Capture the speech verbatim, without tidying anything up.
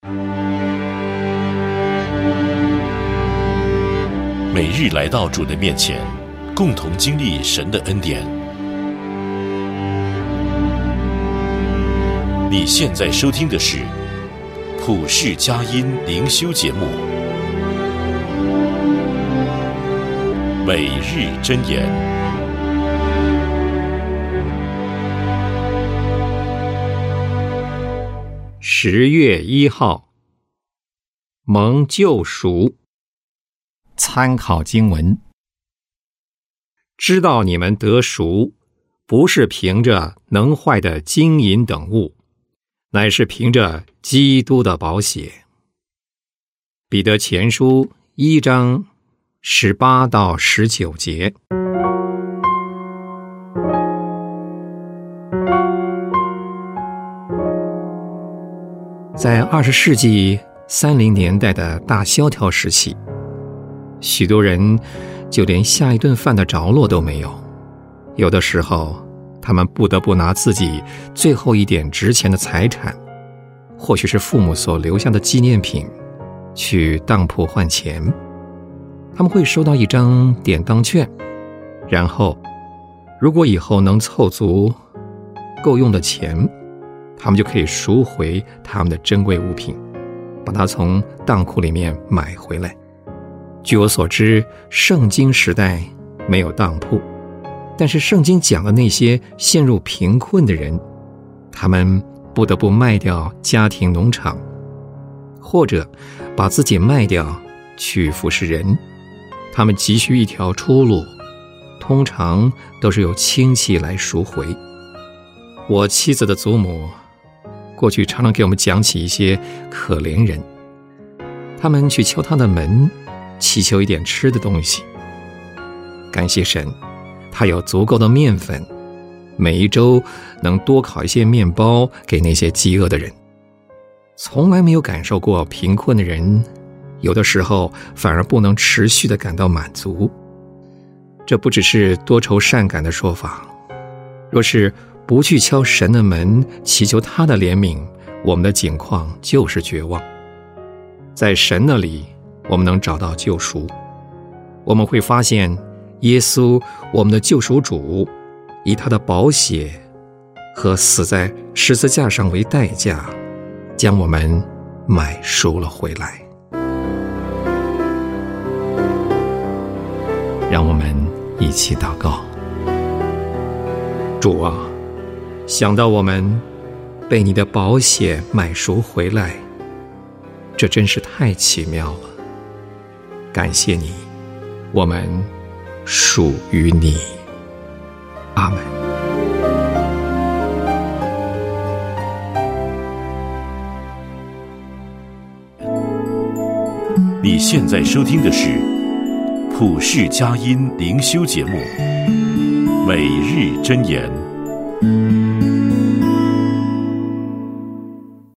每日来到主的面前，共同经历神的恩典。你现在收听的是普世佳音灵修节目，每日箴言。 十月一号，蒙救赎。参考经文：知道你们得赎，不是凭着能坏的金银等物，乃是凭着基督的宝血。彼得前书一章十八到十九节。在二十世纪三零年代的大萧条时期，许多人就连下一顿饭的着落都没有。有的时候，他们不得不拿自己最后一点值钱的财产，或许是父母所留下的纪念品，去当铺换钱。他们会收到一张典当券，然后如果以后能凑足够用的钱，他们就可以赎回他们的珍贵物品，把它从当库里面买回来。据我所知，圣经时代没有当铺，但是圣经讲的那些陷入贫困的人，他们不得不卖掉家庭农场，或者把自己卖掉去服侍人。他们急需一条出路，通常都是由亲戚来赎回。我妻子的祖母过去常常给我们讲起一些可怜人，他们去敲他的门，祈求一点吃的东西。感谢神，他有足够的面粉，每一周能多烤一些面包给那些饥饿的人。从来没有感受过贫困的人，有的时候反而不能持续地感到满足。这不只是多愁善感的说法，若是不去敲神的门，祈求他的怜悯，我们的境况就是绝望。在神那里，我们能找到救赎。我们会发现耶稣，我们的救赎主，以他的宝血和死在十字架上为代价，将我们买赎了回来。让我们一起祷告。主啊，想到我们被你的宝血买赎回来，这真是太奇妙了。感谢你，我们属于你。阿们。 你现在收听的是普世佳音灵修节目，每日箴言。